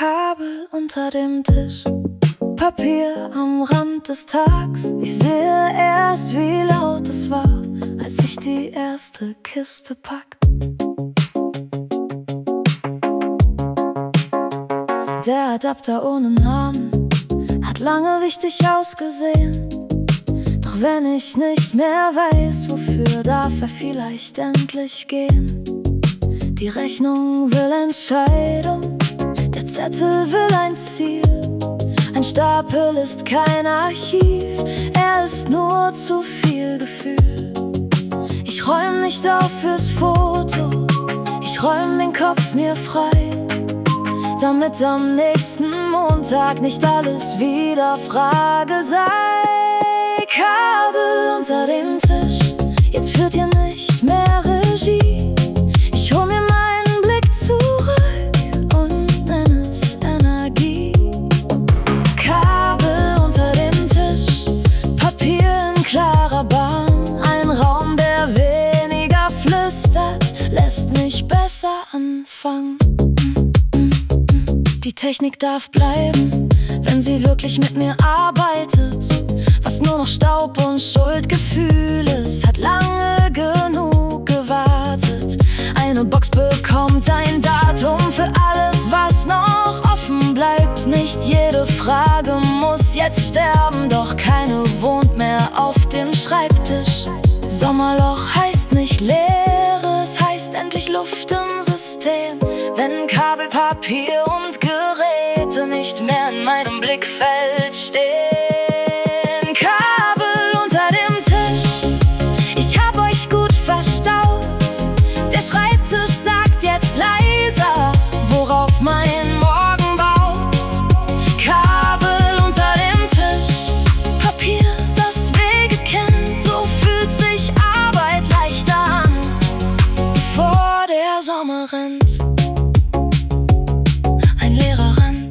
Kabel unter dem Tisch, Papier am Rand des Tags. Ich sehe erst, wie laut es war, als ich die erste Kiste pack. Der Adapter ohne Namen hat lange wichtig ausgesehen. Doch wenn ich nicht mehr weiß, wofür, darf er vielleicht endlich gehen. Die Rechnung will Entscheidung, der Zettel will ein Ziel. Ein Stapel ist kein Archiv, er ist nur zu viel Gefühl. Ich räum nicht auf fürs Foto, ich räum den Kopf mir frei, damit am nächsten Montag nicht alles wieder Frage sei. Kabel unter dem Tisch, jetzt führt ihr nicht mehr Regie. Ich hol mir meinen Blick zurück und nenn es Energie. Kabel unter dem Tisch, Papier in klarer Bahn. Ein Raum, der weniger flüstert, lässt mich besser anfangen. Die Technik darf bleiben, wenn sie wirklich mit mir arbeitet. Was nur noch Staub und Schuldgefühl ist, hat lange genug gewartet. Eine Box bekommt ein Datum für alles, was noch offen bleibt. Nicht jede Frage muss jetzt sterben, doch keine wohnt mehr auf dem Schreibtisch. Sommerloch heißt nicht Leere, es heißt endlich Luft im System. Wenn Kabel, Papier und Geräte nicht mehr in meinem Blickfeld stehen. Kabel unter dem Tisch, ich hab euch gut verstaut. Der Schreibtisch sagt jetzt leiser, worauf mein Morgen baut. Kabel unter dem Tisch, Papier, das Wege kennt. So fühlt sich Arbeit leichter an, bevor der Sommer rennt. Ein leerer Rand,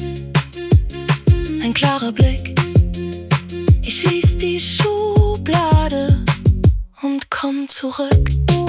ein klarer Blick. Ich schließ die Schublade und komm zurück.